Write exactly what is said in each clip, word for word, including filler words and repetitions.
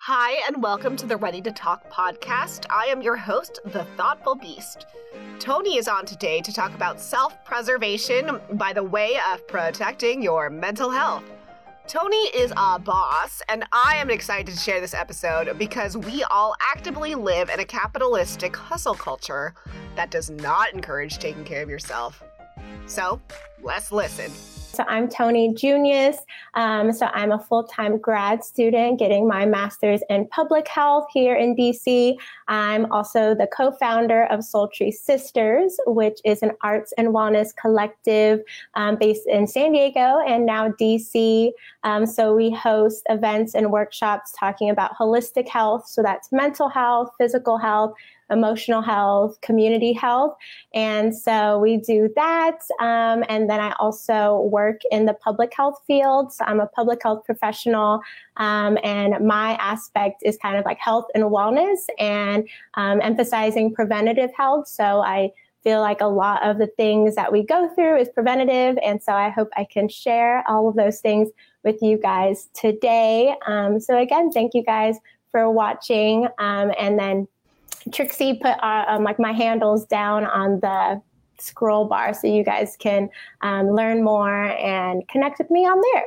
Hi, and welcome to the Ready to Talk podcast. I am your host, the Thoughtful Beast. Tony is on today to talk about self-preservation by the way of protecting your mental health. Tony is a boss, and I am excited to share this episode because we all actively live in a capitalistic hustle culture that does not encourage taking care of yourself. So, let's listen. So I'm Tony Junius. Um, so I'm a full-time grad student getting my master's in public health here in D C. I'm also the co-founder of Sultry Sisters, which is an arts and wellness collective um, based in San Diego and now D C. Um, so we host events and workshops talking about holistic health. So that's mental health, physical health, emotional health, community health. And so we do that. Um, and then I also work in the public health field. So I'm a public health professional. Um, and my aspect is kind of like health and wellness and um, emphasizing preventative health. So I feel like a lot of the things that we go through is preventative. And so I hope I can share all of those things with you guys today. Um, so again, thank you guys for watching. Um, and then Trixie put uh, um, like my handles down on the scroll bar so you guys can um, learn more and connect with me on there.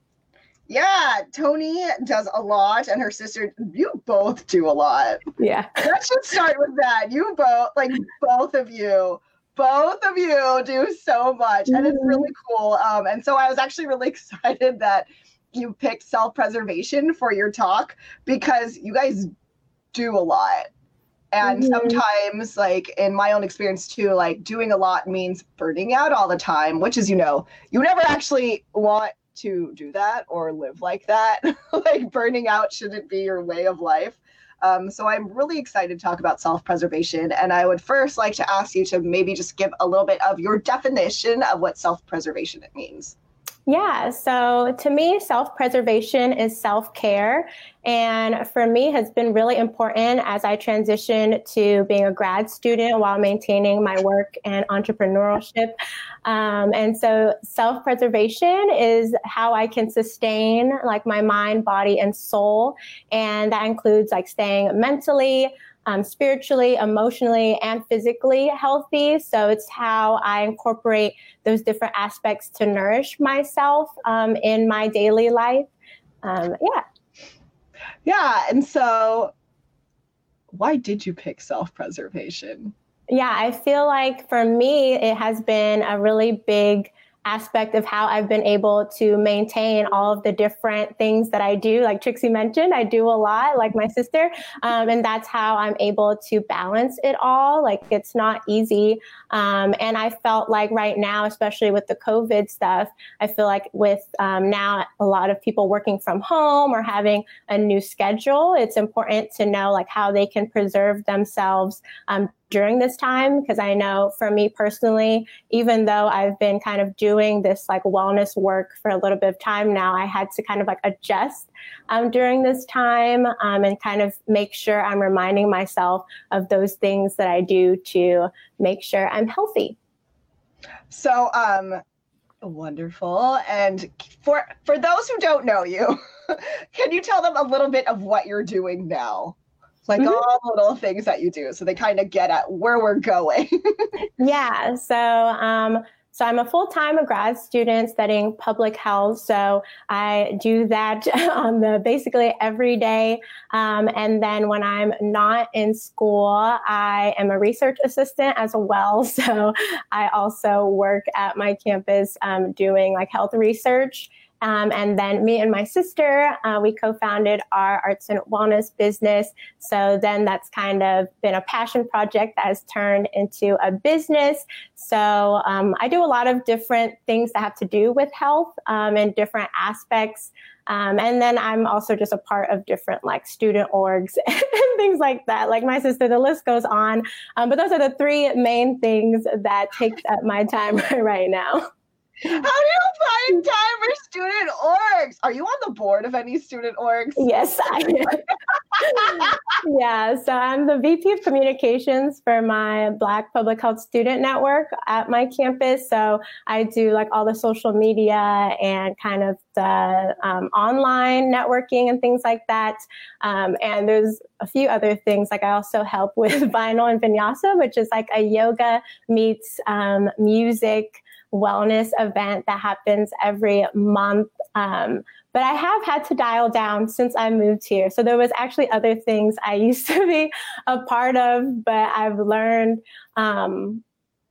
Yeah, Tony does a lot, and her sister, you both do a lot. Yeah. Let's just start with that. You both, like both of you, both of you do so much, mm-hmm. and it's really cool. Um, and so I was actually really excited that you picked self-preservation for your talk because you guys do a lot. And mm-hmm. sometimes, like in my own experience too, like doing a lot means burning out all the time, which is, you know, you never actually want to do that or live like that. Like burning out shouldn't be your way of life. Um, so I'm really excited to talk about self-preservation. And I would first like to ask you to maybe just give a little bit of your definition of what self-preservation it means. Yeah, so to me, self-preservation is self-care. And for me, has been really important as I transition to being a grad student while maintaining my work and entrepreneurship. Um, and so self-preservation is how I can sustain like my mind, body, and soul. And that includes like staying mentally, Um, spiritually, emotionally, and physically healthy. So it's how I incorporate those different aspects to nourish myself um, in my daily life. Um, yeah. Yeah. And so why did you pick self-preservation? Yeah, I feel like for me, it has been a really big aspect of how I've been able to maintain all of the different things that I do. Like Trixie mentioned, I do a lot, like my sister, um, and that's how I'm able to balance it all. Like it's not easy. Um, and I felt like right now, especially with the COVID stuff, I feel like with um, now a lot of people working from home or having a new schedule, it's important to know like how they can preserve themselves um, during this time. Because I know for me personally, even though I've been kind of doing this like wellness work for a little bit of time now, I had to kind of like adjust um, during this time um, and kind of make sure I'm reminding myself of those things that I do to make sure I'm healthy. So, um, wonderful. And for, for those who don't know you, can you tell them a little bit of what you're doing now? Like mm-hmm. all the little things that you do so they kind of get at where we're going. Yeah. So, um, so I'm a full-time grad student studying public health. So I do that on the basically every day. Um, and then when I'm not in school, I am a research assistant as well. So I also work at my campus um, doing like health research. Um, and then me and my sister, uh, we co-founded our arts and wellness business. So then that's kind of been a passion project that has turned into a business. So um, I do a lot of different things that have to do with health um, and different aspects. Um, and then I'm also just a part of different like student orgs and things like that. Like my sister, the list goes on. Um, but those are the three main things that takes up my time right now. How do you find time for student orgs? Are you on the board of any student orgs? Yes, I am. Yeah, so I'm the V P of Communications for my Black Public Health Student Network at my campus. So I do like all the social media and kind of the um, online networking and things like that. Um, and there's a few other things. Like I also help with Vinyl and Vinyasa, which is like a yoga meets um, music wellness event that happens every month. Um, but I have had to dial down since I moved here. So there was actually other things I used to be a part of, but I've learned um,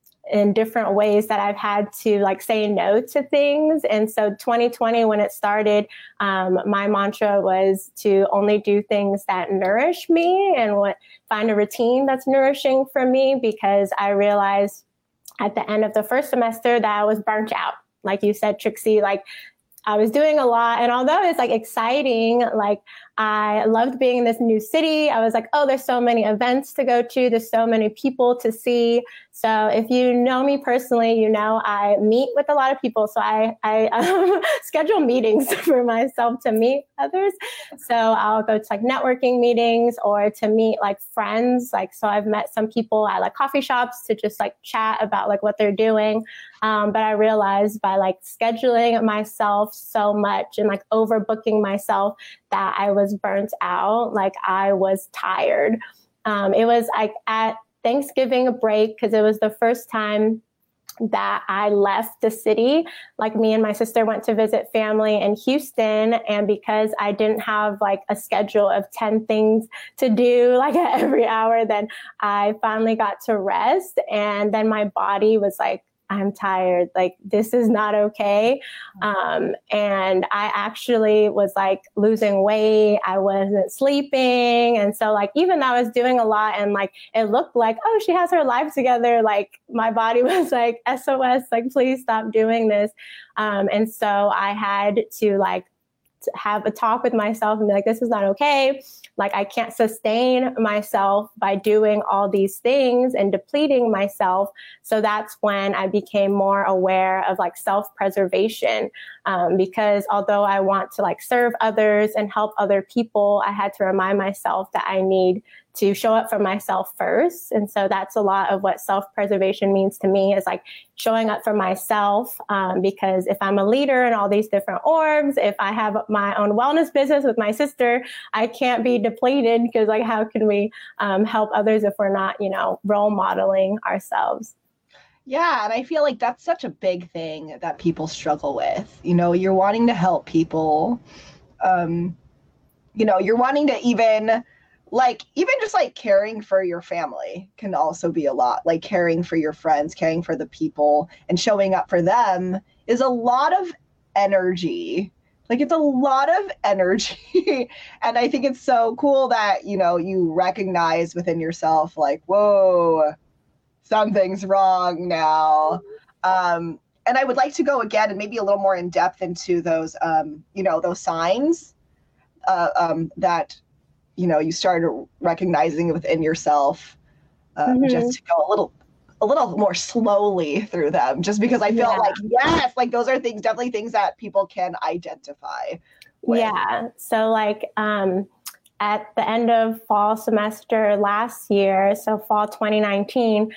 in different ways that I've had to like say no to things. And so twenty twenty, when it started, um, my mantra was to only do things that nourish me and what find a routine that's nourishing for me, because I realized at the end of the first semester that I was burnt out. Like you said, Trixie, like I was doing a lot. And although it's like exciting, like I loved being in this new city. I was like, oh, there's so many events to go to. There's so many people to see. So if you know me personally, you know, I meet with a lot of people. So I, I um, schedule meetings for myself to meet others. So I'll go to like networking meetings or to meet like friends. Like, so I've met some people at like coffee shops to just like chat about like what they're doing. Um, but I realized by like scheduling myself so much and like overbooking myself that I was burnt out. Like I was tired. Um, it was like at Thanksgiving break, because it was the first time that I left the city. Like me and my sister went to visit family in Houston. And because I didn't have like a schedule of ten things to do like every hour, then I finally got to rest. And then my body was like, I'm tired. Like, this is not okay. Um, and I actually was like losing weight. I wasn't sleeping. And so like, even though I was doing a lot and like, it looked like, oh, she has her life together. Like my body was like, S O S, like, please stop doing this. Um, and so I had to like, to have a talk with myself and be like, this is not okay. Like I can't sustain myself by doing all these things and depleting myself. So that's when I became more aware of like self-preservation. Um, because although I want to like serve others and help other people, I had to remind myself that I need to show up for myself first. And so that's a lot of what self-preservation means to me, is like showing up for myself. Um, because if I'm a leader in all these different orgs, if I have my own wellness business with my sister, I can't be depleted, because like, how can we um, help others if we're not, you know, role modeling ourselves? Yeah, and I feel like that's such a big thing that people struggle with. You know, you're wanting to help people. Um, you know, you're wanting to even like, even just like caring for your family can also be a lot. Like caring for your friends, caring for the people and showing up for them is a lot of energy. Like it's a lot of energy. And I think it's so cool that, you know, you recognize within yourself, like, whoa, something's wrong now. Um, and I would like to go again and maybe a little more in depth into those, um, you know, those signs uh, um, that, you know, you started recognizing within yourself, uh, mm-hmm. just to go a little, a little more slowly through them, just because I feel yeah. like, yes, like those are things, definitely things that people can identify with. Yeah. So like, um, at the end of fall semester last year, so fall twenty nineteen,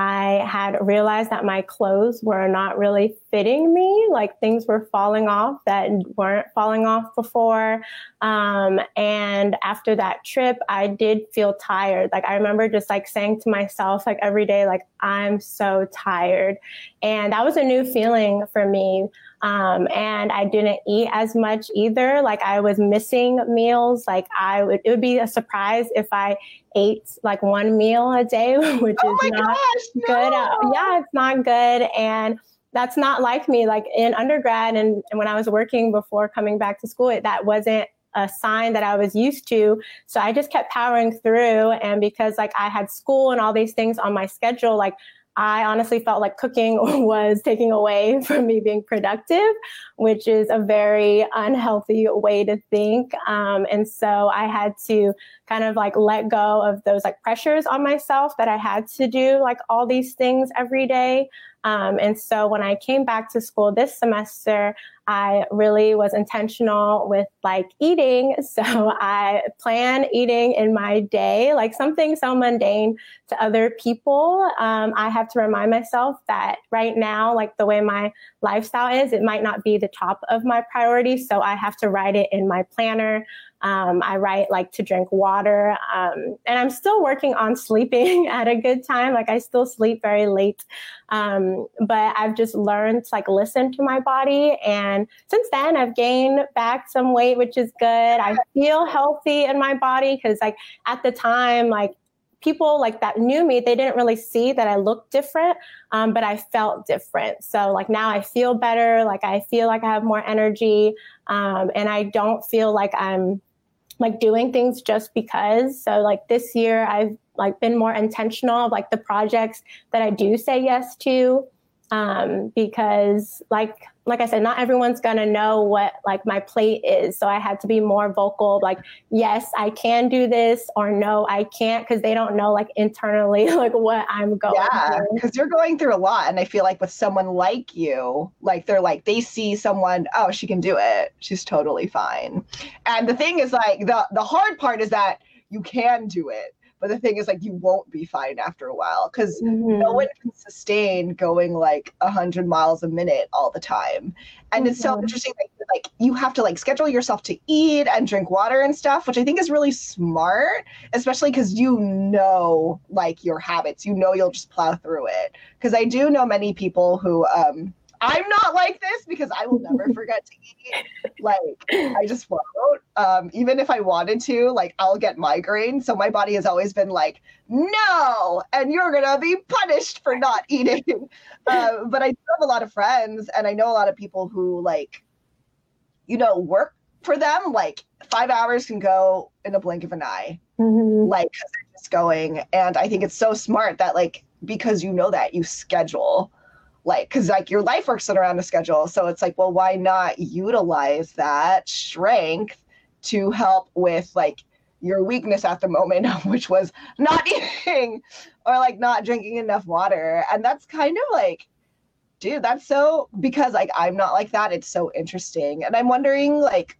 I had realized that my clothes were not really fitting me. Like things were falling off that weren't falling off before. Um, and after that trip, I did feel tired. Like I remember just like saying to myself, like every day, like, I'm so tired. And that was a new feeling for me. Um, and I didn't eat as much either. Like I was missing meals. Like I would, it would be a surprise if I ate like one meal a day, which oh is my not gosh, no. good. Uh, yeah, it's not good. And that's not like me. Like in undergrad and, and when I was working before coming back to school, it, that wasn't a sign that I was used to. So I just kept powering through. And because like I had school and all these things on my schedule, like I honestly felt like cooking was taking away from me being productive, which is a very unhealthy way to think. Um, and so I had to kind of like let go of those like pressures on myself that I had to do like all these things every day. Um, and so when I came back to school this semester, I really was intentional with like eating. So I plan eating in my day, like something so mundane to other people. Um, I have to remind myself that right now, like the way my lifestyle is, it might not be the top of my priorities. So I have to write it in my planner. Um, I write like to drink water. Um, and I'm still working on sleeping at a good time. Like I still sleep very late. Um, but I've just learned to like listen to my body. And since then I've gained back some weight, which is good. I feel healthy in my body because like at the time, like people like that knew me, they didn't really see that I looked different, um, but I felt different. So like now I feel better. Like I feel like I have more energy, um, and I don't feel like I'm like doing things just because. So like this year I've like been more intentional of like the projects that I do say yes to, um, because like, like I said, not everyone's going to know what like my plate is. So I had to be more vocal, like, yes, I can do this, or no, I can't. Cause they don't know like internally, like what I'm going yeah, through. Because you're going through a lot. And I feel like with someone like you, like they're like, they see someone, oh, she can do it. She's totally fine. And the thing is like, the, the hard part is that you can do it. But the thing is, like, you won't be fine after a while because mm-hmm. no one can sustain going like one hundred miles a minute all the time. And mm-hmm. it's so interesting that like you have to like schedule yourself to eat and drink water and stuff, which I think is really smart, especially because you know like your habits, you know you'll just plow through it. Because I do know many people who um I'm not like this because I will never forget to eat. Like, I just won't. Um, even if I wanted to, like, I'll get migraines. So my body has always been like, no, and you're going to be punished for not eating. Uh, but I do have a lot of friends, and I know a lot of people who, like, you know, work for them. Like, five hours can go in a blink of an eye. Mm-hmm. Like, because they're just going. And I think it's so smart that, like, because you know that, you schedule. Like, because like your life works around a schedule. So it's like, well, why not utilize that strength to help with like your weakness at the moment, which was not eating or like not drinking enough water. And that's kind of like, dude, that's so, because like I'm not like that. It's so interesting. And I'm wondering, like,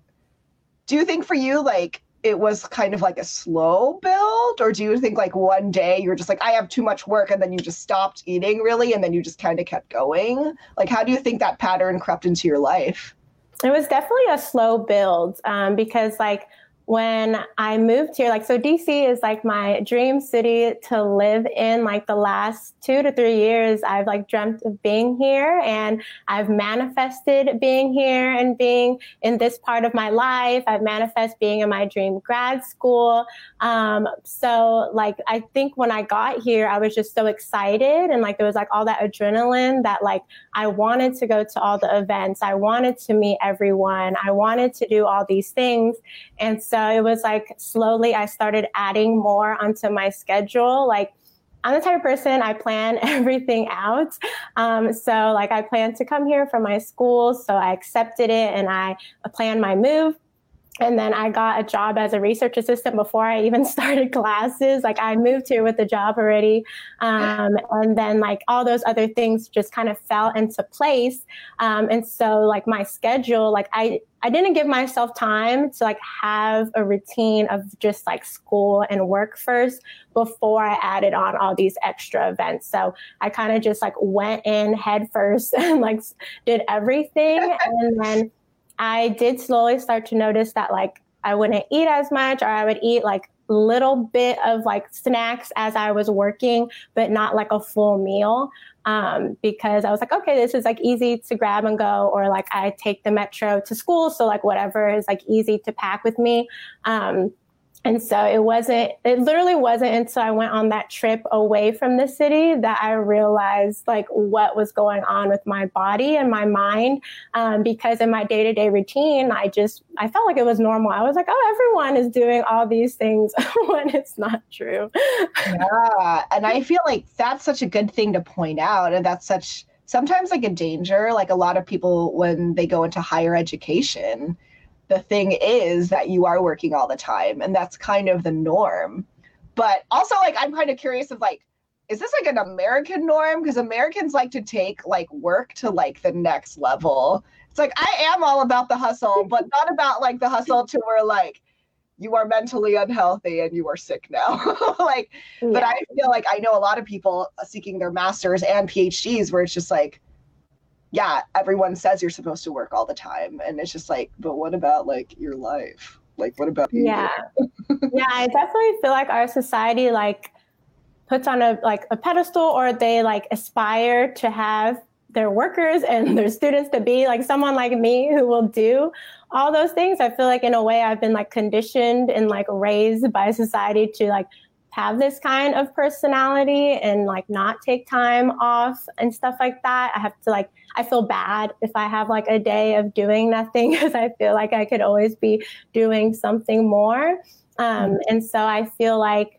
do you think for you, like, it was kind of like a slow build, or do you think like one day you're just like, I have too much work, and then you just stopped eating really, and then you just kind of kept going? Like, how do you think that pattern crept into your life? It was definitely a slow build, um, because like when I moved here, like, so D C is like my dream city to live in. Like the last two to three years, I've like dreamt of being here, and I've manifested being here and being in this part of my life. I've manifested being in my dream grad school. Um, so like, I think when I got here, I was just so excited, and like, there was like all that adrenaline that like, I wanted to go to all the events. I wanted to meet everyone. I wanted to do all these things. And so So it was like slowly I started adding more onto my schedule. Like I'm the type of person, I plan everything out. Um, so like I planned to come here from my school. So I accepted it and I planned my move. And then I got a job as a research assistant before I even started classes. Like I moved here with a job already. Um, and then like all those other things just kind of fell into place. Um, and so like my schedule, like I, I didn't give myself time to like have a routine of just like school and work first before I added on all these extra events. So I kind of just like went in head first and like did everything. And then I did slowly start to notice that like I wouldn't eat as much, or I would eat like a little bit of like snacks as I was working, but not like a full meal. Um, because I was like, okay, this is like easy to grab and go, or like I take the metro to school. So like whatever is like easy to pack with me. Um, And so it wasn't, it literally wasn't until I went on that trip away from the city that I realized like what was going on with my body and my mind. Um, because in my day-to-day routine, I just, I felt like it was normal. I was like, oh, everyone is doing all these things when it's not true. Yeah. And I feel like that's such a good thing to point out. And that's such, sometimes like a danger, like a lot of people when they go into higher education, the thing is that you are working all the time, and that's kind of the norm. But also, like, I'm kind of curious of like, is this like an American norm? Because Americans like to take like work to like the next level. It's like, I am all about the hustle, but not about like the hustle to where like you are mentally unhealthy and you are sick now. like, yeah. But I feel like I know a lot of people seeking their masters and PhDs where it's just like, yeah, everyone says you're supposed to work all the time. And it's just like, but what about like your life? Like, what about you? Yeah. yeah, I definitely feel like our society like puts on a like a pedestal, or they like aspire to have their workers and their students to be like someone like me who will do all those things. I feel like in a way I've been like conditioned and like raised by society to like have this kind of personality and like not take time off and stuff like that. I have to like, I feel bad if I have like a day of doing nothing because I feel like I could always be doing something more. Um, mm-hmm. And so I feel like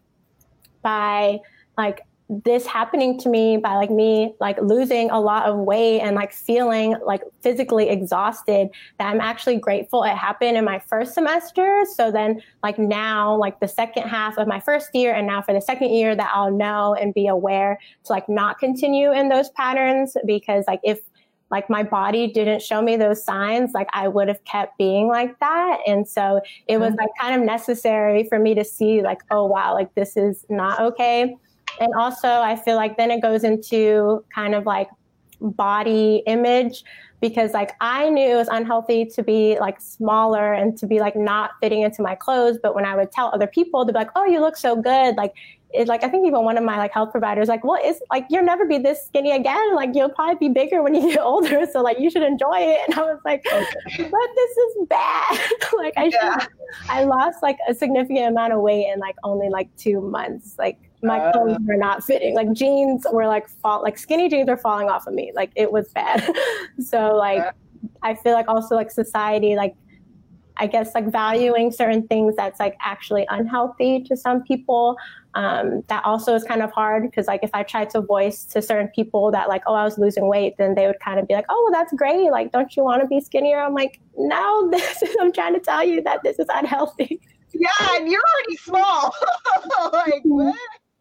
by like this happening to me, by like me like losing a lot of weight and like feeling like physically exhausted, that I'm actually grateful it happened in my first semester. So then like now like the second half of my first year and now for the second year that I'll know and be aware to like not continue in those patterns, because like if like my body didn't show me those signs, like I would have kept being like that. And so it was like kind of necessary for me to see like, oh wow, like this is not okay. And also I feel like then it goes into kind of like body image, because like I knew it was unhealthy to be like smaller and to be like not fitting into my clothes. But when I would tell other people, they'd be like, oh, you look so good. Like, it, like I think even one of my like health providers like, well, it's like you'll never be this skinny again. Like you'll probably be bigger when you get older. So like you should enjoy it. And I was like, okay. But this is bad. like I yeah. should, I lost like a significant amount of weight in like only like two months. Like my clothes were not fitting. Like jeans were like fall, like skinny jeans are falling off of me. Like it was bad. so like yeah. I feel like also like society, like I guess like valuing certain things that's like actually unhealthy to some people. Um, that also is kind of hard because like if I tried to voice to certain people that like, oh, I was losing weight, then they would kind of be like, oh, well, that's great. Like, don't you want to be skinnier? I'm like, no, this is, I'm trying to tell you that this is unhealthy. Yeah, and you're already small. like, what?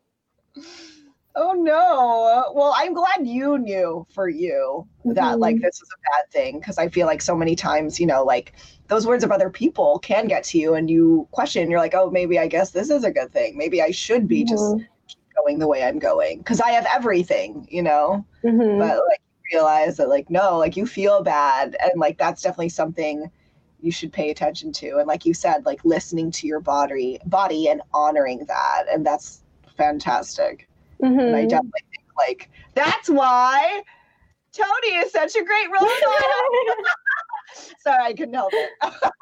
Oh no. Well, I'm glad you knew for you that mm-hmm. like this is a bad thing, because I feel like so many times, you know, like those words of other people can get to you and you question, you're like, oh, maybe I guess this is a good thing. Maybe I should be mm-hmm. just keep going the way I'm going because I have everything, you know, mm-hmm. but like you realize that like, no, like you feel bad. And like, that's definitely something you should pay attention to. And like you said, like listening to your body, body and honoring that. And that's fantastic. Mm-hmm. And I definitely think like that's why Tony is such a great role model. Sorry, I couldn't help it.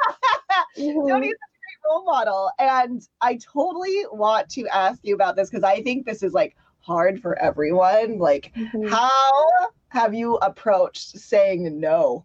mm-hmm. Tony is such a great role model, and I totally want to ask you about this because I think this is like hard for everyone. Like, mm-hmm. how have you approached saying no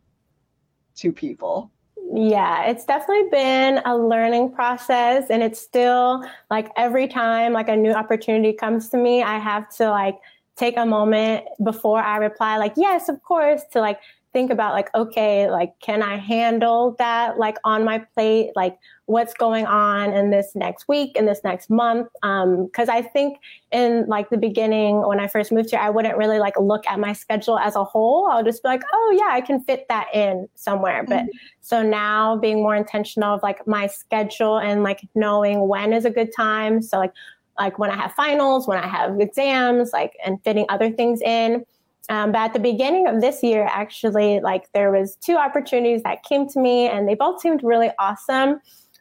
to people? Yeah, it's definitely been a learning process, and it's still like every time like a new opportunity comes to me, I have to like take a moment before I reply, like, yes, of course, to like think about like, okay, like, can I handle that like on my plate? Like what's going on in this next week, in this next month? Um, cause I think in like the beginning, when I first moved here, I wouldn't really like look at my schedule as a whole. I'll just be like, oh yeah, I can fit that in somewhere. Mm-hmm. But so now being more intentional of like my schedule and like knowing when is a good time. So like, like when I have finals, when I have exams, like, and fitting other things in. Um, but at the beginning of this year, actually, like there was two opportunities that came to me and they both seemed really awesome.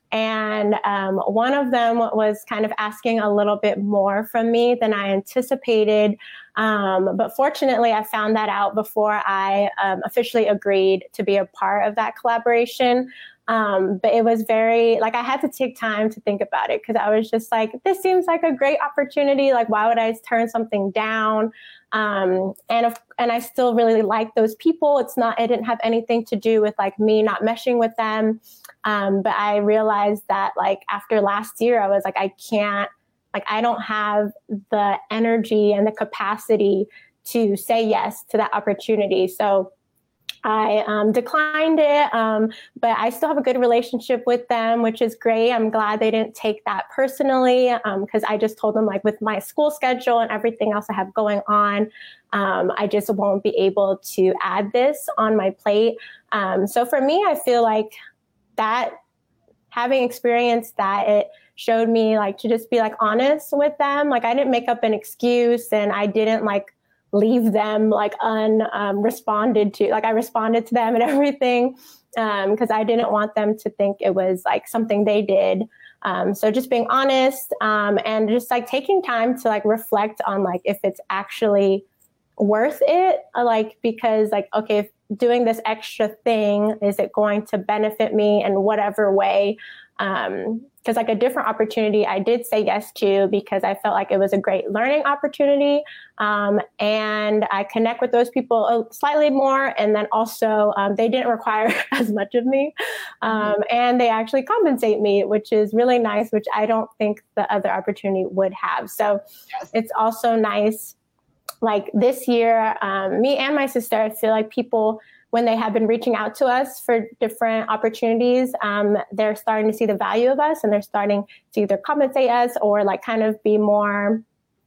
And um, one of them was kind of asking a little bit more from me than I anticipated. Um, but fortunately, I found that out before I um, officially agreed to be a part of that collaboration. Um, but it was very, like, I had to take time to think about it because I was just like, this seems like a great opportunity. Like, why would I turn something down? Um, and, if, and I still really like those people. It's not, it didn't have anything to do with like me not meshing with them. Um, but I realized that like after last year, I was like, I can't, like, I don't have the energy and the capacity to say yes to that opportunity. So I um, declined it, um, but I still have a good relationship with them, which is great. I'm glad they didn't take that personally, because um, I just told them, like, with my school schedule and everything else I have going on, um, I just won't be able to add this on my plate. Um, so for me, I feel like that having experienced that, it showed me, like, to just be, like, honest with them. Like, I didn't make up an excuse, and I didn't, like, leave them, like, unresponded um, to. Like, I responded to them and everything, because um, I didn't want them to think it was, like, something they did. Um, so just being honest, um, and just, like, taking time to, like, reflect on, like, if it's actually worth it. Like, because, like, okay, if doing this extra thing, is it going to benefit me in whatever way? Um, because, like, a different opportunity I did say yes to, because I felt like it was a great learning opportunity. Um, and I connect with those people slightly more. And then also um, they didn't require as much of me. Um, mm-hmm. And they actually compensate me, which is really nice, which I don't think the other opportunity would have. So yes. It's also nice. Like, this year, um, me and my sister, I feel like people, when they have been reaching out to us for different opportunities, um, they're starting to see the value of us, and they're starting to either compensate us or, like, kind of be more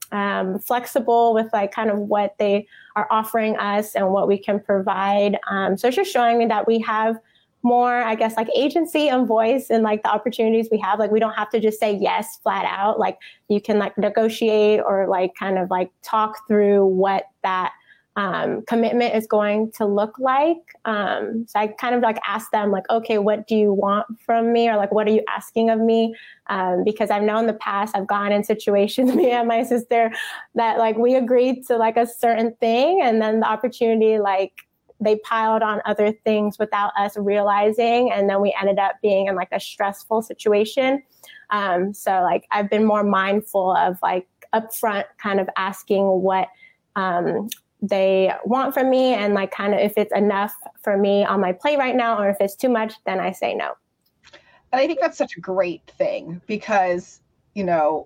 um, flexible with, like, kind of what they are offering us and what we can provide. Um, so it's just showing me that we have more, I guess, like, agency and voice in, like, the opportunities we have. Like, we don't have to just say yes flat out. Like, you can, like, negotiate or, like, kind of, like, talk through what that um, commitment is going to look like. Um, so I kind of, like, asked them, like, okay, what do you want from me? Or, like, what are you asking of me? Um, because I've known in the past, I've gone in situations, me and my sister, that, like, we agreed to, like, a certain thing, and then the opportunity, like, they piled on other things without us realizing. And then we ended up being in, like, a stressful situation. Um, so, like, I've been more mindful of, like, upfront kind of asking what um, they want from me, and, like, kind of if it's enough for me on my plate right now, or if it's too much, then I say no. And I think that's such a great thing, because, you know,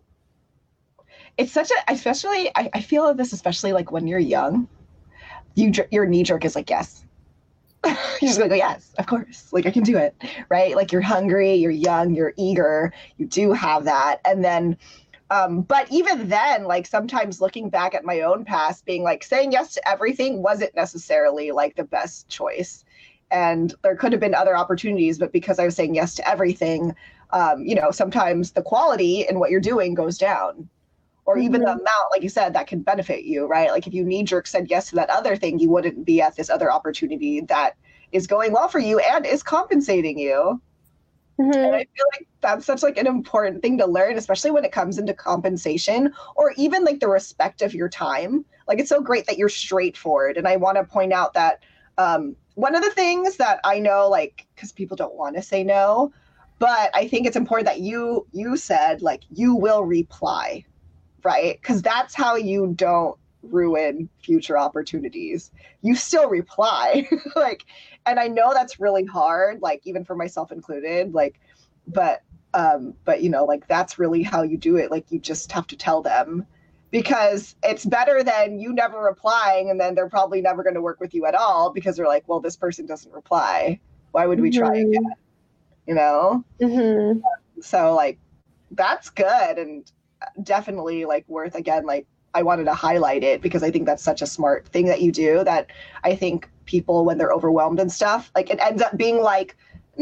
it's such a, especially, I, I feel this, especially, like, when you're young, you your knee jerk is like, yes. You're just gonna go, yes, of course. Like, I can do it, right? Like, you're hungry, you're young, you're eager, you do have that. And then, um, but even then, like, sometimes looking back at my own past, being like, saying yes to everything wasn't necessarily, like, the best choice. And there could have been other opportunities, but because I was saying yes to everything, um, you know, sometimes the quality in what you're doing goes down. Or even mm-hmm. the amount, like you said, that can benefit you, right? Like, if you knee-jerk said yes to that other thing, you wouldn't be at this other opportunity that is going well for you and is compensating you. Mm-hmm. And I feel like that's such, like, an important thing to learn, especially when it comes into compensation, or even, like, the respect of your time. Like, it's so great that you're straightforward. And I want to point out that um, one of the things that I know, like, because people don't want to say no, but I think it's important that you you said, like, you will reply. Right? Because that's how you don't ruin future opportunities. You still reply. Like, and I know that's really hard, like, even for myself included, like, but, um, but, you know, like, that's really how you do it. Like, you just have to tell them, because it's better than you never replying, and then they're probably never going to work with you at all, because they're like, well, this person doesn't reply. Why would we mm-hmm. try again? You know? Mm-hmm. So, like, that's good. And definitely, like, worth, again, like, I wanted to highlight it, because I think that's such a smart thing that you do, that I think people, when they're overwhelmed and stuff, like, it ends up being like,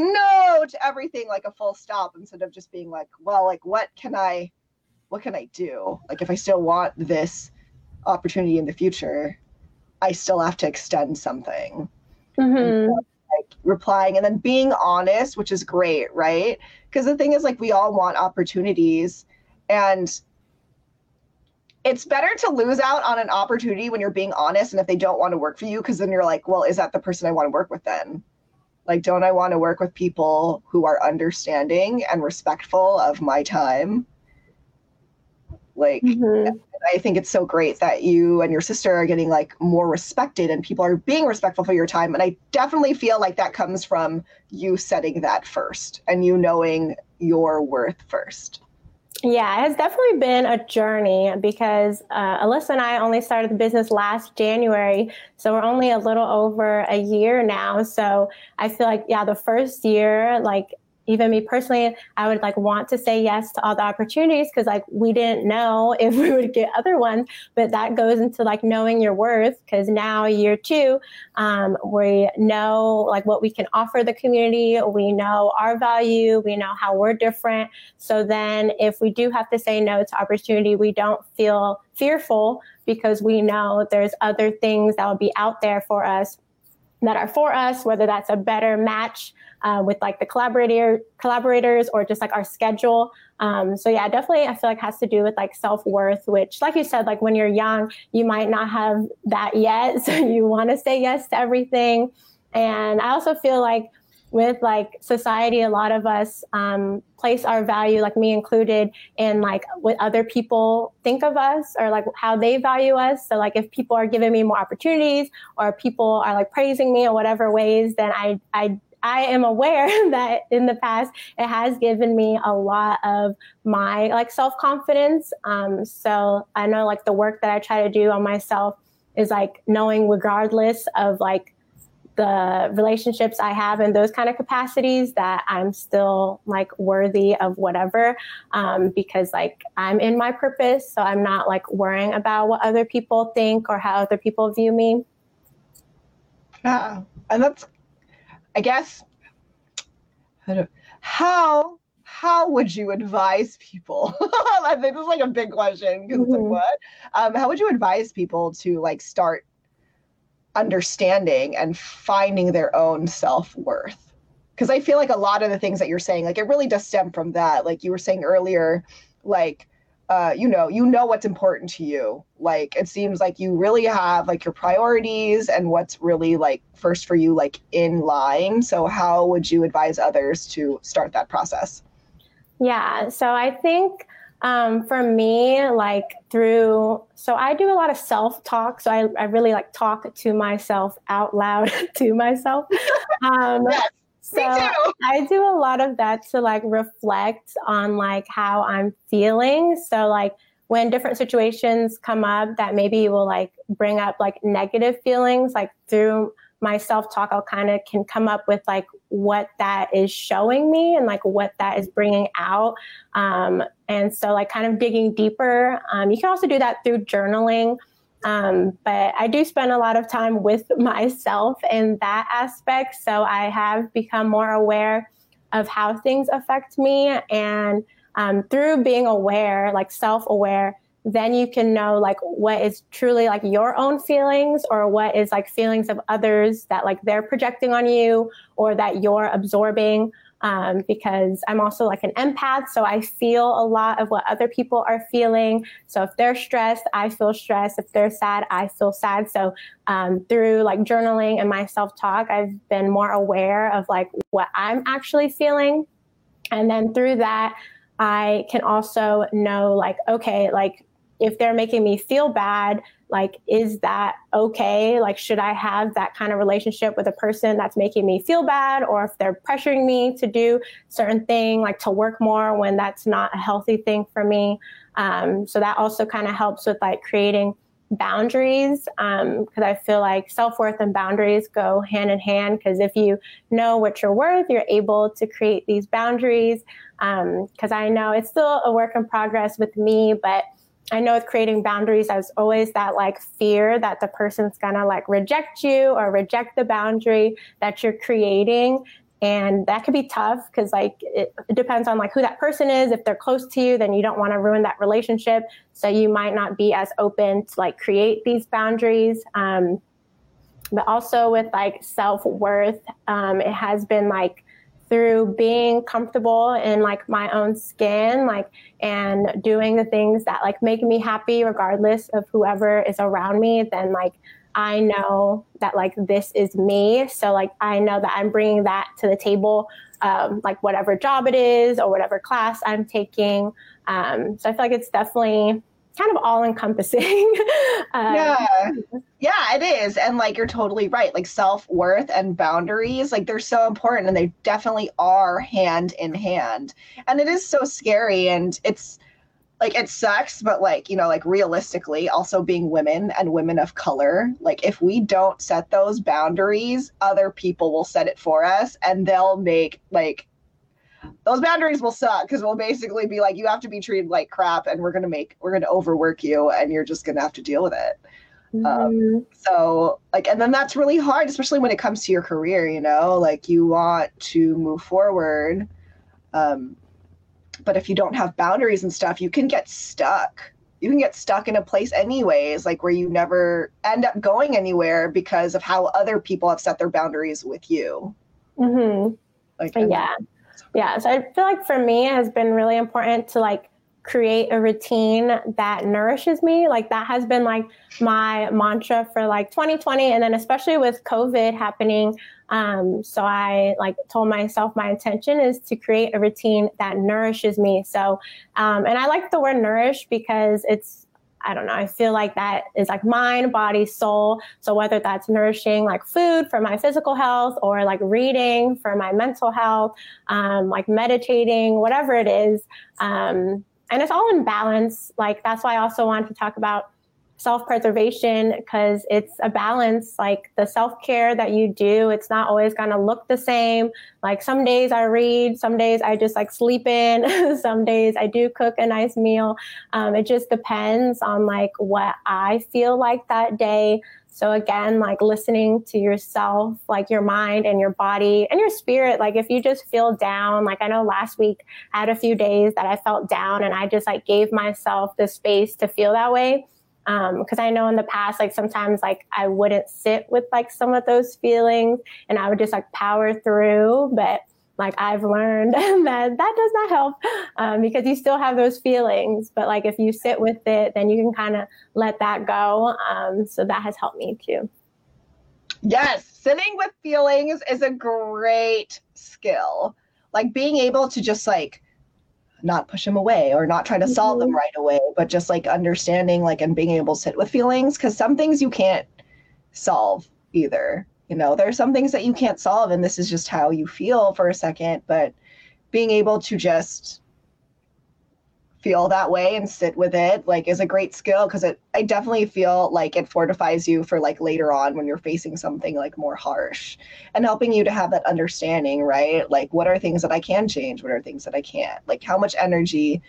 no to everything, like a full stop, instead of just being like, well, like, what can I, what can I do? Like, if I still want this opportunity in the future, I still have to extend something. Mm-hmm. Like, replying and then being honest, which is great, right? Because the thing is, like, we all want opportunities. And it's better to lose out on an opportunity when you're being honest, and if they don't want to work for you, because then you're like, well, is that the person I want to work with then? Like, don't I want to work with people who are understanding and respectful of my time? Like, mm-hmm. I think it's so great that you and your sister are getting, like, more respected, and people are being respectful for your time. And I definitely feel like that comes from you setting that first, and you knowing your worth first. Yeah, it has definitely been a journey because uh, Alyssa and I only started the business last January. So we're only a little over a year now. So I feel like, yeah, the first year, like even me personally, I would like want to say yes to all the opportunities because like we didn't know if we would get other ones, but that goes into like knowing your worth because now year two, um, we know like what we can offer the community. We know our value. We know how we're different. So then if we do have to say no to opportunity, we don't feel fearful because we know there's other things that will be out there for us that are for us, whether that's a better match uh, with like the collaborator collaborators or just like our schedule. Um, so yeah, definitely I feel like has to do with like self-worth, which like you said, like when you're young, you might not have that yet. So you want to say yes to everything. And I also feel like with like society, a lot of us um, place our value, like me included, in like what other people think of us or like how they value us. So like if people are giving me more opportunities or people are like praising me or whatever ways, then I I I am aware that in the past it has given me a lot of my like self-confidence. Um, so I know like the work that I try to do on myself is like knowing regardless of like the relationships I have in those kind of capacities that I'm still like worthy of whatever, um, because like I'm in my purpose. So I'm not like worrying about what other people think or how other people view me. Yeah. And that's, I guess, I don't, how, how would you advise people? I think this is like a big question because mm-hmm. it's like, what? Um, how would you advise people to like start understanding and finding their own self-worth? Because I feel like a lot of the things that you're saying, like it really does stem from that. Like you were saying earlier, like, uh, you know, you know what's important to you. Like it seems like you really have like your priorities and what's really like first for you, like in line. So how would you advise others to start that process? Yeah, so I think Um, for me, like through, so I do a lot of self-talk. So I, I really like talk to myself out loud to myself. Um, yes, so me too. I do a lot of that to like reflect on like how I'm feeling. So like when different situations come up that maybe will like bring up like negative feelings, like through my self-talk, I'll kind of can come up with like what that is showing me and like what that is bringing out. Um, and so like kind of digging deeper. Um, you can also do that through journaling. Um, but I do spend a lot of time with myself in that aspect. So I have become more aware of how things affect me. And um, through being aware, like self-aware, then you can know like what is truly like your own feelings or what is like feelings of others that like they're projecting on you or that you're absorbing. Um, because I'm also like an empath, so I feel a lot of what other people are feeling. So if they're stressed, I feel stressed. If they're sad, I feel sad. So um, through like journaling and my self-talk, I've been more aware of like what I'm actually feeling. And then through that, I can also know like, okay, like if they're making me feel bad, like, is that okay? Like, should I have that kind of relationship with a person that's making me feel bad? Or if they're pressuring me to do certain thing, like to work more when that's not a healthy thing for me. Um, so that also kind of helps with like creating boundaries, um, because I feel like self-worth and boundaries go hand in hand, because if you know what you're worth, you're able to create these boundaries. Um, because I know it's still a work in progress with me, but I know with creating boundaries, there's always that like fear that the person's gonna like reject you or reject the boundary that you're creating. And that could be tough because like it, it depends on like who that person is. If they're close to you, then you don't want to ruin that relationship. So you might not be as open to like create these boundaries. Um, but also with like self-worth, um, it has been like through being comfortable in like my own skin, like, and doing the things that like make me happy regardless of whoever is around me, then like I know that like this is me. So like I know that I'm bringing that to the table, um, like whatever job it is or whatever class I'm taking. Um, so I feel like it's definitely kind of all encompassing. um, yeah. Yeah, it is. And like, you're totally right. Like self-worth and boundaries, like they're so important and they definitely are hand in hand. And it is so scary. And it's, like it sucks, but like, you know, like realistically, also being women and women of color, like if we don't set those boundaries, other people will set it for us, and they'll make like those boundaries will suck because we'll basically be like, you have to be treated like crap, and we're gonna make we're gonna overwork you, and you're just gonna have to deal with it. Mm-hmm. Um, so like, and then that's really hard, especially when it comes to your career, you know, like you want to move forward. Um, but if you don't have boundaries and stuff, you can get stuck. You can get stuck in a place anyways, like where you never end up going anywhere because of how other people have set their boundaries with you. Mm-hmm. Like, yeah. Yeah. So I feel like for me, it has been really important to like create a routine that nourishes me. Like that has been like my mantra for like twenty twenty. And then especially with COVID happening. Um, so I like told myself my intention is to create a routine that nourishes me. So, um, and I like the word nourish because it's, I don't know, I feel like that is like mind, body, soul. So whether that's nourishing like food for my physical health or like reading for my mental health, um, like meditating, whatever it is, um, and it's all in balance. Like, that's why I also wanted to talk about self-preservation, because it's a balance. Like the self-care that you do, it's not always going to look the same. Like some days I read, some days I just like sleep in, some days I do cook a nice meal. Um, it just depends on like what I feel like that day. So again, like listening to yourself, like your mind and your body and your spirit. Like if you just feel down, like I know last week I had a few days that I felt down and I just like gave myself the space to feel that way. Um, cause I know in the past, like sometimes like I wouldn't sit with like some of those feelings and I would just like power through. But like I've learned that that does not help, um, because you still have those feelings. But like if you sit with it, then you can kind of let that go. Um, so that has helped me too. Yes, sitting with feelings is a great skill. Like being able to just like not push them away or not try to solve mm-hmm. them right away, but just like understanding like and being able to sit with feelings, because some things you can't solve either. You know, there are some things that you can't solve, and this is just how you feel for a second, but being able to just feel that way and sit with it, like, is a great skill, because it, I definitely feel like it fortifies you for, like, later on when you're facing something, like, more harsh, and helping you to have that understanding, right? Like, what are things that I can change? What are things that I can't? Like, how much energy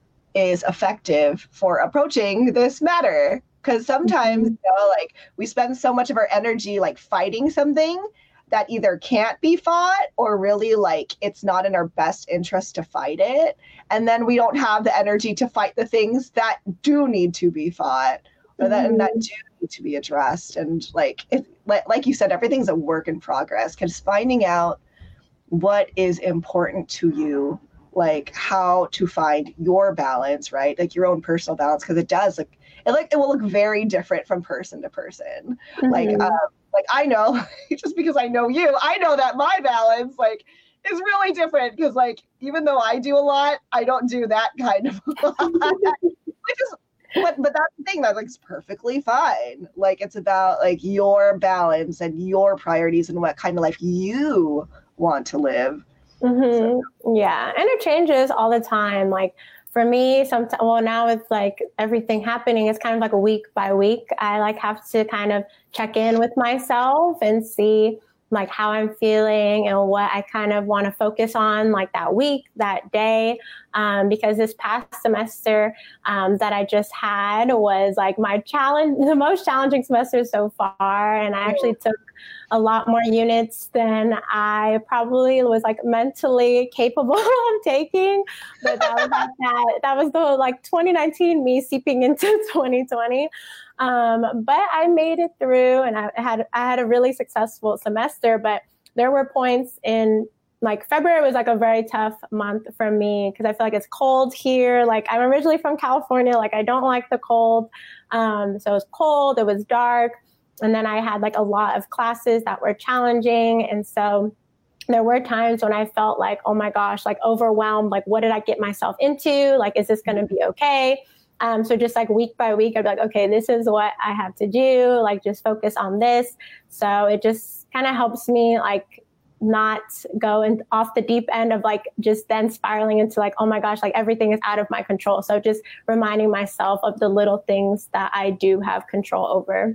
is effective for approaching this matter? Because sometimes, you know, like, we spend so much of our energy, like, fighting something that either can't be fought or really, like, it's not in our best interest to fight it. And then we don't have the energy to fight the things that do need to be fought or that, mm-hmm. and that do need to be addressed. And, like, if, like, like you said, everything's a work in progress, because finding out what is important to you, like, how to find your balance, right? Like, your own personal balance, because it does, like, it, like, it will look very different from person to person. Mm-hmm. Like, um, like I know, just because I know you, I know that my balance, like, is really different, because, like, even though I do a lot, I don't do that kind of a lot. Which is, but, but that's the thing, that's, like, it's perfectly fine. Like, it's about, like, your balance and your priorities and what kind of life you want to live. Mm-hmm. So. Yeah, and it changes all the time. Like, for me, sometimes, well, now with like everything happening, it's kind of like a week by week. I like have to kind of check in with myself and see like how I'm feeling and what I kind of want to focus on like that week, that day. Um, because this past semester um, that I just had was like my challenge, the most challenging semester so far. And I actually took a lot more units than I probably was like mentally capable of taking. But that was like that, that was the like twenty nineteen me seeping into twenty twenty. Um, but I made it through, and I had I had a really successful semester. But there were points in like February was like a very tough month for me, because I feel like it's cold here. Like, I'm originally from California. Like, I don't like the cold. Um, so it was cold. It was dark. And then I had like a lot of classes that were challenging. And so there were times when I felt like, oh my gosh, like overwhelmed. Like, what did I get myself into? Like, is this going to be okay? Um, so just like week by week, I'd be like, okay, this is what I have to do. Like, just focus on this. So it just kind of helps me like not go in, off the deep end of like just then spiraling into like, oh my gosh, like everything is out of my control. So just reminding myself of the little things that I do have control over.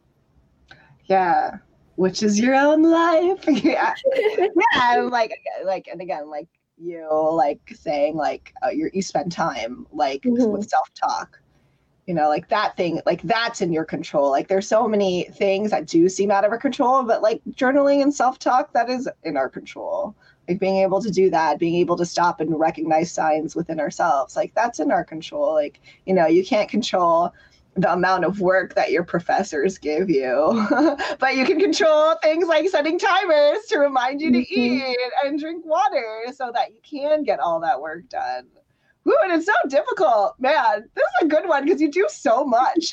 Yeah. Which is your own life. yeah. Yeah. Like, like, and again, like you like saying like, uh, you you spend time like mm-hmm. with self-talk. You know, like that thing, like that's in your control. Like there's so many things that do seem out of our control, but like journaling and self-talk, that is in our control. Like being able to do that, being able to stop and recognize signs within ourselves, like that's in our control. Like, you know, you can't control the amount of work that your professors give you, but you can control things like setting timers to remind you to mm-hmm. eat and drink water so that you can get all that work done. Ooh, and it's so difficult, man. This is a good one because you do so much.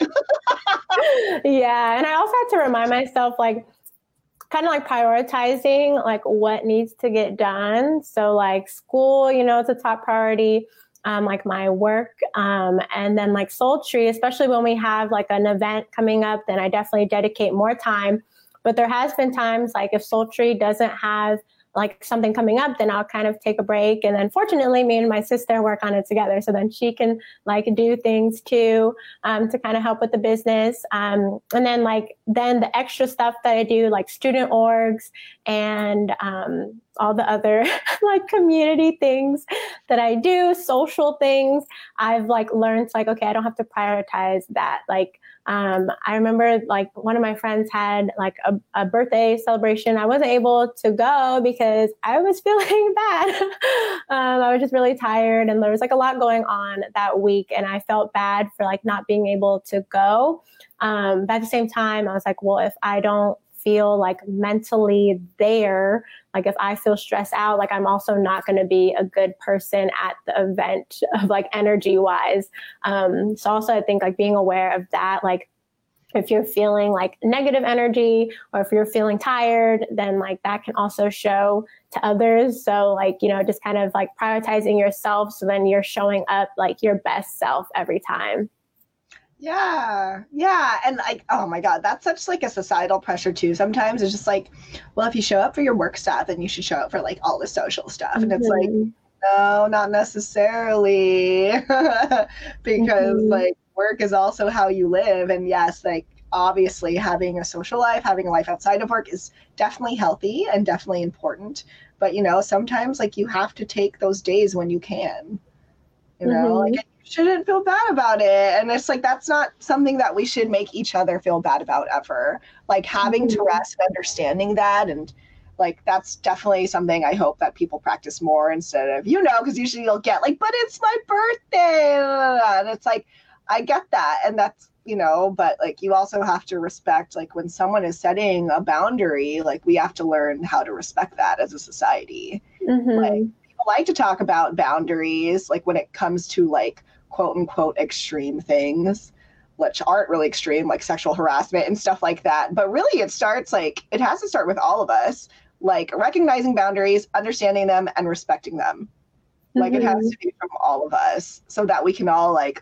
Yeah, and I also had to remind myself, like, kind of like prioritizing, like, what needs to get done. So, like, school, you know, it's a top priority. Um, like my work, um, and then like Sultry, especially when we have like an event coming up, then I definitely dedicate more time. But there has been times like if Sultry doesn't have like something coming up, then I'll kind of take a break. And then fortunately, me and my sister work on it together. So then she can like do things too, um, to kind of help with the business. Um, and then like, then the extra stuff that I do, like student orgs and um, all the other like community things that I do, social things, I've like learned like, okay, I don't have to prioritize that. Like, Um, I remember like one of my friends had like a, a birthday celebration. I wasn't able to go because I was feeling bad. um, I was just really tired and there was like a lot going on that week and I felt bad for like not being able to go. Um, but at the same time, I was like, well, if I don't feel like mentally there, like if I feel stressed out, like I'm also not going to be a good person at the event of like energy wise. Um, so also I think like being aware of that, like if you're feeling like negative energy or if you're feeling tired, then like that can also show to others. So like, you know, just kind of like prioritizing yourself. So then you're showing up like your best self every time. Yeah. Yeah. And like, oh my God, that's such like a societal pressure too. Sometimes it's just like, well, if you show up for your work stuff, then you should show up for like all the social stuff. Mm-hmm. And it's like, no, not necessarily. Because mm-hmm. like work is also how you live. And yes, like obviously having a social life, having a life outside of work is definitely healthy and definitely important. But, you know, sometimes like you have to take those days when you can, you know, mm-hmm. like shouldn't feel bad about it. And it's like, that's not something that we should make each other feel bad about ever. Like having mm-hmm. to rest and understanding that. And like, that's definitely something I hope that people practice more instead of, you know, because usually you'll get like, but it's my birthday. And it's like, I get that. And that's, you know, but like, you also have to respect, like when someone is setting a boundary, like we have to learn how to respect that as a society. Mm-hmm. Like people like to talk about boundaries, like when it comes to like, quote unquote extreme things, which aren't really extreme, like sexual harassment and stuff like that. But really it starts like, it has to start with all of us, like recognizing boundaries, understanding them and respecting them. Mm-hmm. Like it has to be from all of us so that we can all like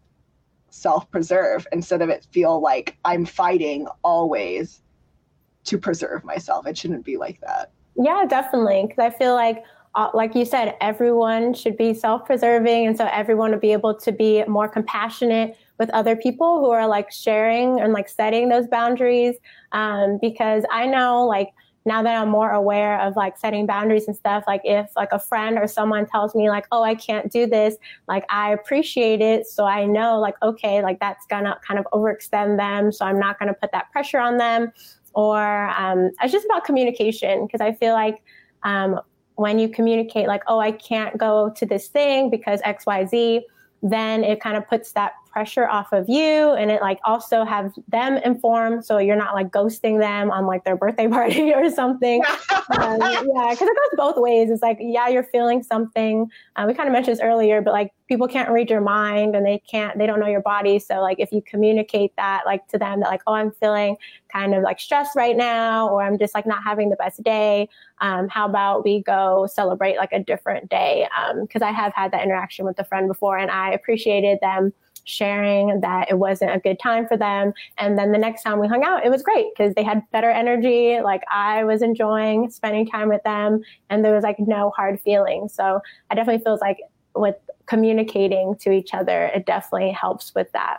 self-preserve instead of it feel like I'm fighting always to preserve myself. It shouldn't be like that. Yeah, definitely. Because I feel like Uh, like you said, everyone should be self-preserving. And so everyone will be able to be more compassionate with other people who are like sharing and like setting those boundaries. Um, because I know like now that I'm more aware of like setting boundaries and stuff, like if like a friend or someone tells me like, oh, I can't do this, like I appreciate it. So I know like, okay, like that's gonna kind of overextend them. So I'm not gonna put that pressure on them. Or um, it's just about communication because I feel like um, when you communicate like, oh, I can't go to this thing because X, Y, Z, then it kind of puts that pressure off of you and it like also have them informed. So you're not like ghosting them on like their birthday party or something. um, yeah, because it goes both ways. It's like, yeah, you're feeling something. Uh, we kind of mentioned this earlier, but like people can't read your mind and they can't, they don't know your body. So like if you communicate that like to them that like, oh, I'm feeling kind of like stressed right now, or I'm just like not having the best day. Um, how about we go celebrate like a different day? Um, because I have had that interaction with a friend before and I appreciated them sharing that it wasn't a good time for them. And then the next time we hung out, it was great because they had better energy. Like I was enjoying spending time with them and there was like no hard feelings. So I definitely feels like with communicating to each other, it definitely helps with that.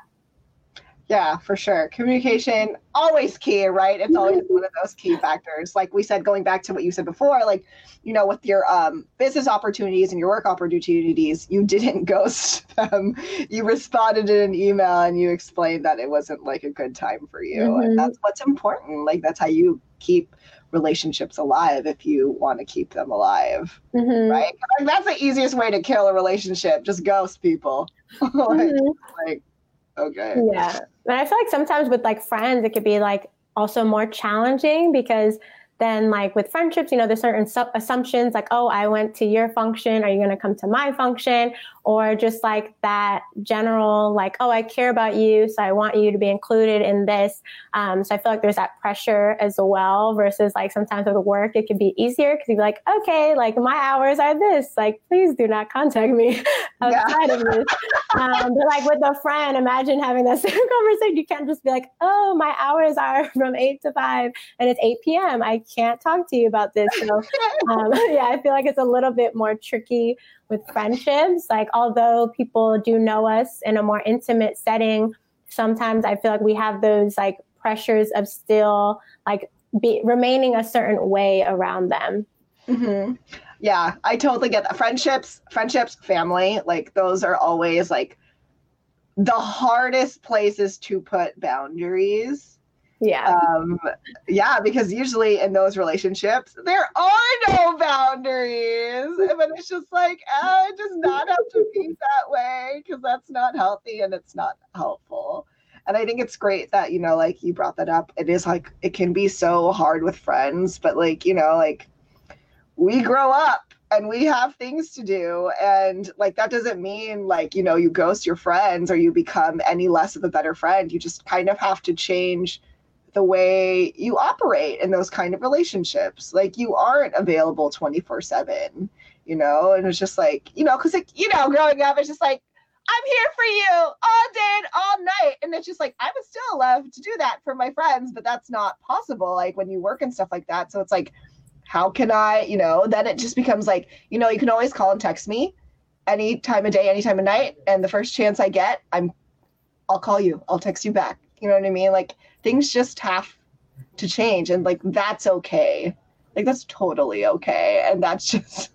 Yeah, for sure. Communication, always key, right? It's always one of those key factors. Like we said, going back to what you said before, like, you know, with your um, business opportunities and your work opportunities, you didn't ghost them. You responded in an email and you explained that it wasn't like a good time for you. Mm-hmm. And that's what's important. Like, that's how you keep relationships alive if you want to keep them alive, mm-hmm. right? Like, that's the easiest way to kill a relationship. Just ghost people. like, mm-hmm. like, okay. Yeah. And I feel like sometimes with like friends, it could be like also more challenging because then like with friendships, you know, there's certain su- assumptions like, oh, I went to your function. Are you going to come to my function? Or just like that general, like, oh, I care about you. So I want you to be included in this. Um, so I feel like there's that pressure as well versus like sometimes with work, it could be easier because you'd be like, okay, like my hours are this, like, please do not contact me outside yeah. of this. Um, but like with a friend, imagine having that same conversation. You can't just be like, oh, my hours are from eight to five and it's eight p.m. I can't talk to you about this. So um, yeah, I feel like it's a little bit more tricky with friendships. Like, although people do know us in a more intimate setting, sometimes I feel like we have those like pressures of still like be remaining a certain way around them. Mm-hmm. Yeah, I totally get that. Friendships, friendships, family, like those are always like the hardest places to put boundaries. Yeah. Um, yeah, because usually in those relationships, there are no boundaries. But it's just like, uh, it does not have to be that way because that's not healthy and it's not helpful. And I think it's great that, you know, like you brought that up. It is like, it can be so hard with friends, but like, you know, like we grow up and we have things to do. And like, that doesn't mean like, you know, you ghost your friends or you become any less of a better friend. You just kind of have to change the way you operate in those kind of relationships. Like you aren't available twenty-four seven, you know? And it's just like, you know, cause like, you know, growing up, it's just like, I'm here for you all day and all night. And it's just like, I would still love to do that for my friends, but that's not possible. Like when you work and stuff like that. So it's like, how can I, you know, then it just becomes like, you know, you can always call and text me any time of day, any time of night. And the first chance I get, I'm, I'll call you, I'll text you back. You know what I mean? Like things just have to change and like, that's okay. Like that's totally okay. And that's just,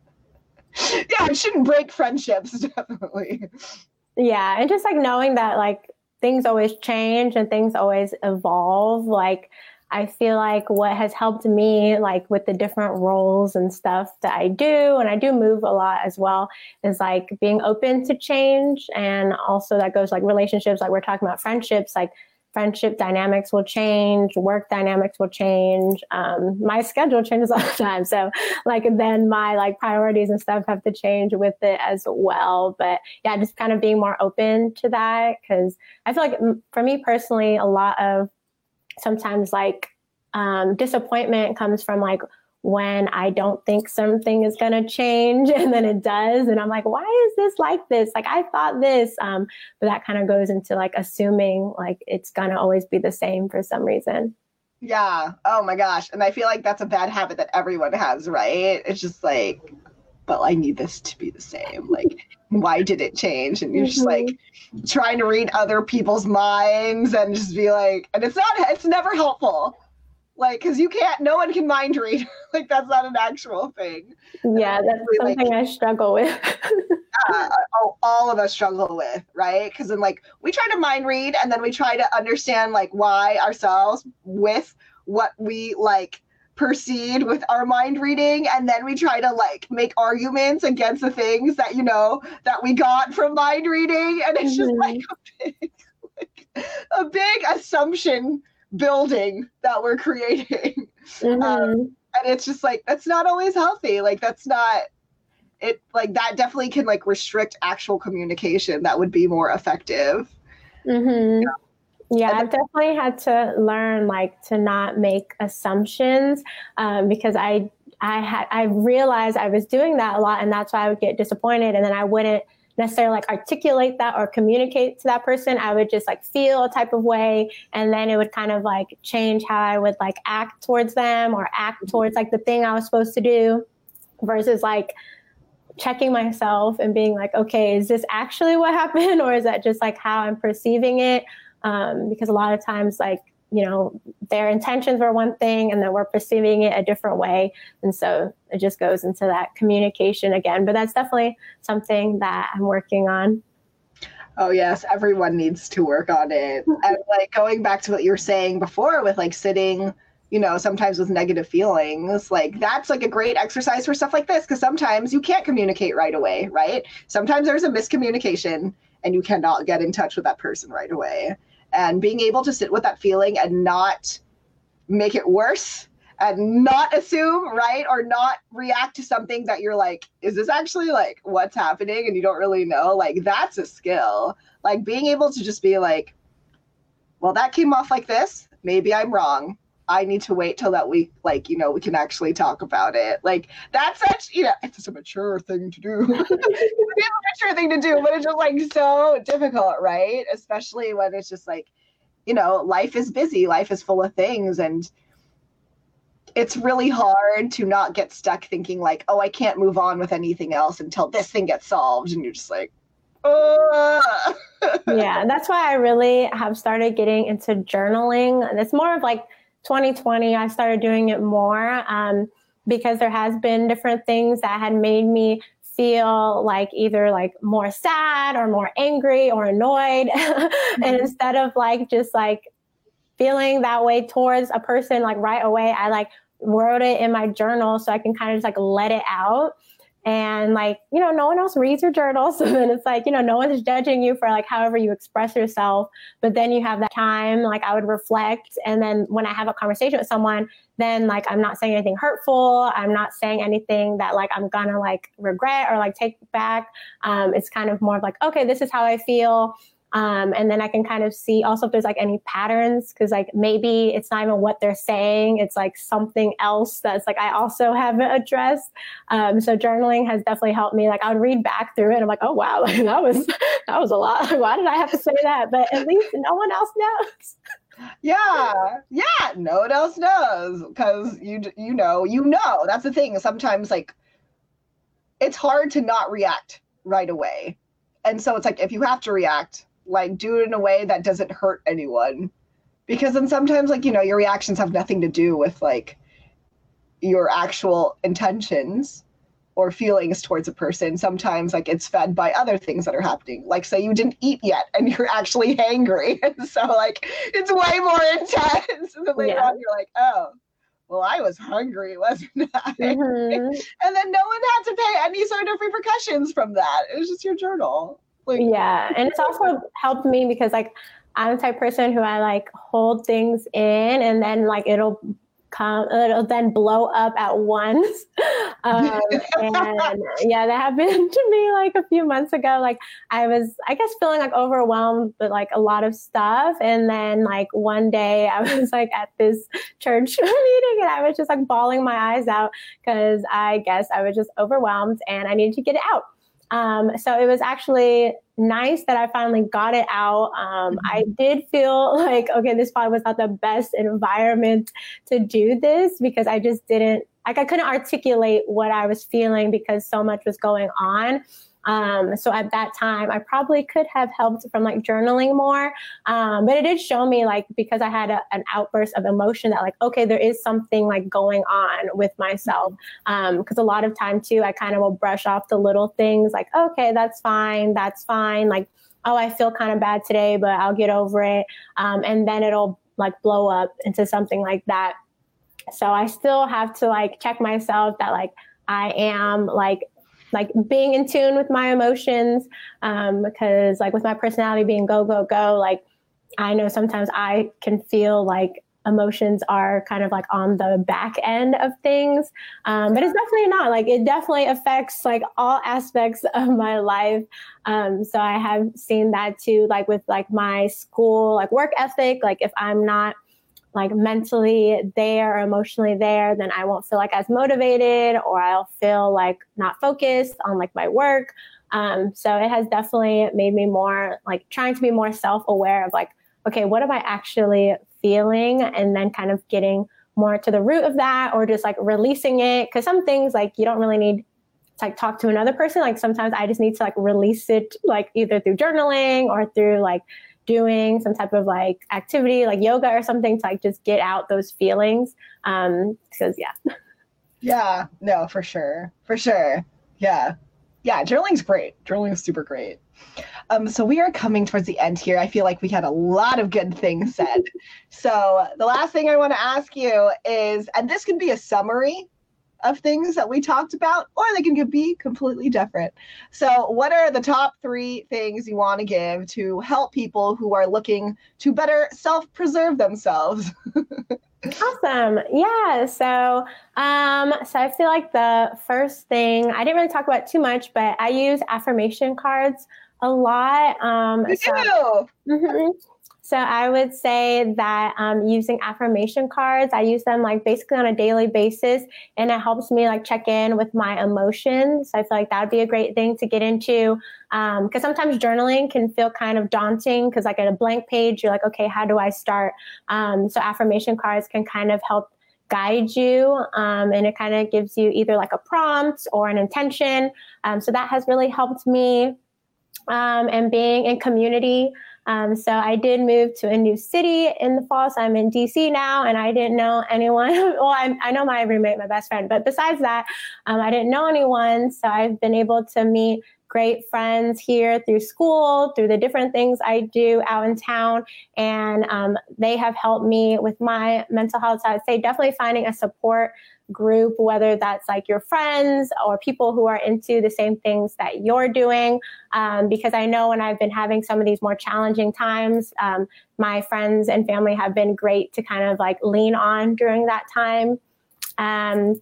yeah, it shouldn't break friendships, definitely. Yeah. And just like knowing that like things always change and things always evolve. Like, I feel like what has helped me, like with the different roles and stuff that I do, and I do move a lot as well, is like being open to change. And also that goes like relationships, like we're talking about friendships, like friendship dynamics will change, work dynamics will change. Um, my schedule changes all the time. So like then my like priorities and stuff have to change with it as well. But yeah, just kind of being more open to that. Cause I feel like for me personally, a lot of sometimes like um, disappointment comes from like when I don't think something is going to change and then it does. And I'm like, why is this like this? Like I thought this, um, but that kind of goes into like assuming like it's going to always be the same for some reason. Yeah. Oh my gosh. And I feel like that's a bad habit that everyone has, right? It's just like, well, I need this to be the same. Like, why did it change? And you're just like trying to read other people's minds and just be like, and it's not, it's never helpful. Like, cause you can't, no one can mind read. Like, that's not an actual thing. Yeah. That's really, something like, I struggle with. yeah, all, all of us struggle with, right? Cause then like, we try to mind read and then we try to understand like why ourselves with what we like proceed with our mind reading, and then we try to like make arguments against the things that you know that we got from mind reading, and it's mm-hmm. just like a big like, a big assumption building that we're creating. Mm-hmm. um, and it's just like that's not always healthy. Like that's not it like that definitely can like restrict actual communication that would be more effective. Mm-hmm. Yeah. Yeah, I've definitely had to learn like to not make assumptions um, because I I had I realized I was doing that a lot, and that's why I would get disappointed, and then I wouldn't necessarily like articulate that or communicate to that person. I would just like feel a type of way, and then it would kind of like change how I would like act towards them or act towards like the thing I was supposed to do, versus like checking myself and being like, okay, is this actually what happened, or is that just like how I'm perceiving it? Um, because a lot of times, like, you know, their intentions were one thing and then we're perceiving it a different way. And so it just goes into that communication again. But that's definitely something that I'm working on. Oh, yes. Everyone needs to work on it. And like going back to what you were saying before with like sitting, you know, sometimes with negative feelings, like that's like a great exercise for stuff like this, because sometimes you can't communicate right away, right? Sometimes there's a miscommunication and you cannot get in touch with that person right away. And being able to sit with that feeling and not make it worse and not assume, right? Or not react to something that you're like, is this actually like what's happening? And you don't really know, like that's a skill. Like being able to just be like, well, that came off like this. Maybe I'm wrong. I need to wait till that week, like, you know, we can actually talk about it. Like that's such, you know, it's a mature thing to do. It's a mature thing to do, but it's just like so difficult, right? Especially when it's just like, you know, life is busy, life is full of things. And it's really hard to not get stuck thinking like, oh, I can't move on with anything else until this thing gets solved. And you're just like, oh. Yeah, that's why I really have started getting into journaling. And it's more of like, twenty twenty, I started doing it more um, because there has been different things that had made me feel like either like more sad or more angry or annoyed. Mm-hmm. And instead of like just like feeling that way towards a person like right away, I like wrote it in my journal so I can kind of just like let it out. And like, you know, no one else reads your journal. So then it's like, you know, no one's judging you for like however you express yourself. But then you have that time, like I would reflect. And then when I have a conversation with someone, then like I'm not saying anything hurtful. I'm not saying anything that like I'm gonna like regret or like take back. Um, it's kind of more of like, okay, this is how I feel. Um, and then I can kind of see also if there's like any patterns, because like maybe it's not even what they're saying. It's like something else that's like I also haven't addressed. Um, so journaling has definitely helped me. Like I would read back through it and I'm like, oh, wow, like, that was that was a lot. Why did I have to say that? But at least no one else knows. Yeah, yeah, no one else knows, because you you know, you know, that's the thing. Sometimes like it's hard to not react right away. And so it's like if you have to react, like do it in a way that doesn't hurt anyone, because then sometimes like, you know, your reactions have nothing to do with like your actual intentions or feelings towards a person. Sometimes like it's fed by other things that are happening. Like say you didn't eat yet and you're actually hangry. And so like it's way more intense. And then later yeah. on you're like, oh, well, I was hungry, wasn't I? Mm-hmm. And then no one had to pay any sort of repercussions from that. It was just your journal. Like, yeah. And it's also helped me because like I'm the type of person who I like hold things in and then like it'll come, it'll then blow up at once. Um, and yeah, that happened to me like a few months ago. Like I was, I guess, feeling like overwhelmed with like a lot of stuff. And then like one day I was like at this church meeting and I was just like bawling my eyes out because I guess I was just overwhelmed and I needed to get it out. Um, so it was actually nice that I finally got it out. Um, mm-hmm. I did feel like, okay, this probably was not the best environment to do this because I just didn't, like I couldn't articulate what I was feeling because so much was going on. Um, so at that time, I probably could have helped from like journaling more. Um, but it did show me like, because I had a, an outburst of emotion that like, okay, there is something like going on with myself. Um, cause a lot of time too, I kind of will brush off the little things like, okay, that's fine. That's fine. Like, oh, I feel kind of bad today, but I'll get over it. Um, and then it'll like blow up into something like that. So I still have to like check myself that like, I am like, like being in tune with my emotions, um, because like with my personality being go, go, go, like I know sometimes I can feel like emotions are kind of like on the back end of things. Um, but it's definitely not like, it definitely affects like all aspects of my life. Um, so I have seen that too, like with like my school, like work ethic, like if I'm not like mentally there or emotionally there, then I won't feel like as motivated or I'll feel like not focused on like my work. Um, so it has definitely made me more like trying to be more self-aware of like, okay, what am I actually feeling? And then kind of getting more to the root of that, or just like releasing it. Cause some things like you don't really need to like talk to another person. Like sometimes I just need to like release it, like either through journaling or through like doing some type of like activity, like yoga or something, to like just get out those feelings. Um, cause yeah. Yeah, no, for sure. For sure. Yeah. Yeah. Journaling's great. Journaling is super great. Um, so we are coming towards the end here. I feel like we had a lot of good things said. So the last thing I want to ask you is, and this can be a summary of things that we talked about, or they can be completely different. So what are the top three things you want to give to help people who are looking to better self-preserve themselves? Awesome. Yeah. So, um, so I feel like the first thing, I didn't really talk about too much, but I use affirmation cards a lot. Um, you so, do. Mm-hmm. So I would say that um, using affirmation cards, I use them like basically on a daily basis, and it helps me like check in with my emotions. So I feel like that would be a great thing to get into, because um, sometimes journaling can feel kind of daunting because like at a blank page, you're like, okay, how do I start? Um, so affirmation cards can kind of help guide you, um, and it kind of gives you either like a prompt or an intention. Um, so that has really helped me, um, and being in community. Um, so I did move to a new city in the fall. So I'm in D C now, and I didn't know anyone. Well, I, I know my roommate, my best friend, but besides that, um, I didn't know anyone. So I've been able to meet great friends here through school, through the different things I do out in town. And um, they have helped me with my mental health. So I'd say definitely finding a support group, whether that's like your friends or people who are into the same things that you're doing. Um, because I know when I've been having some of these more challenging times, um, my friends and family have been great to kind of like lean on during that time. Um,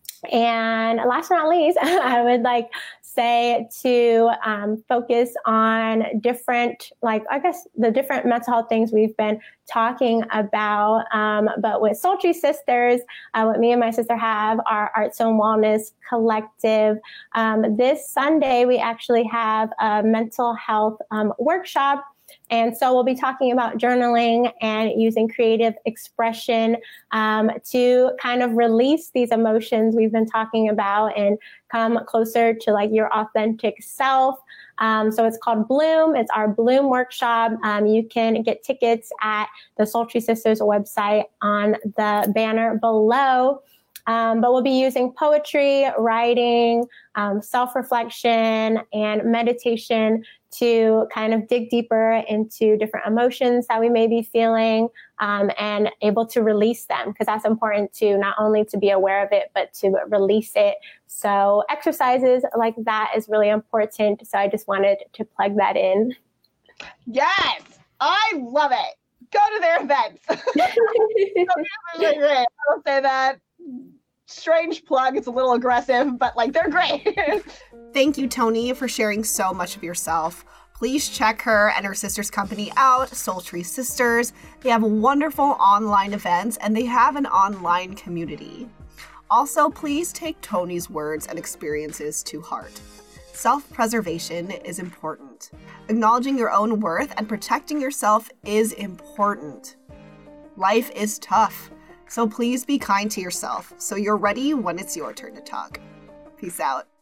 and last but not least, I would like say to um, focus on different, like, I guess the different mental health things we've been talking about. Um, but with Sultry Sisters, uh, what me and my sister have, our Arts and Wellness Collective. Um, this Sunday, we actually have a mental health um, workshop. And so we'll be talking about journaling and using creative expression um, to kind of release these emotions we've been talking about and come closer to like your authentic self. Um, so it's called Bloom. It's our Bloom workshop. Um, you can get tickets at the Sultry Sisters website on the banner below. Um, but we'll be using poetry, writing, um, self-reflection, and meditation to kind of dig deeper into different emotions that we may be feeling, um, and able to release them, because that's important too, not only to be aware of it, but to release it. So exercises like that is really important. So I just wanted to plug that in. Yes, I love it. Go to their events. I will say that. Strange plug, it's a little aggressive, but like they're great. Thank you, Toni, for sharing so much of yourself. Please check her and her sister's company out, Sultry Sisters. They have wonderful online events, and they have an online community. Also, please take Toni's words and experiences to heart. Self-preservation is important. Acknowledging your own worth and protecting yourself is important. Life is tough. So please be kind to yourself so you're ready when it's your turn to talk. Peace out.